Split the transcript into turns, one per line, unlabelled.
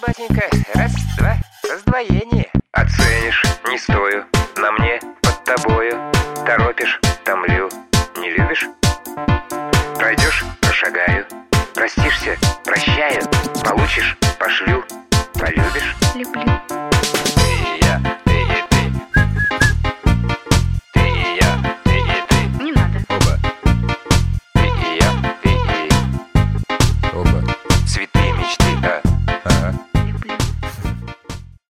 батенька, раз, два, раздвоение.
Оценишь, не стою, на мне, под тобою. Торопишь, томлю, не любишь? Пройдешь, прошагаю. Простишься, прощаю. Получишь, пошлю. Полюбишь?
Люблю.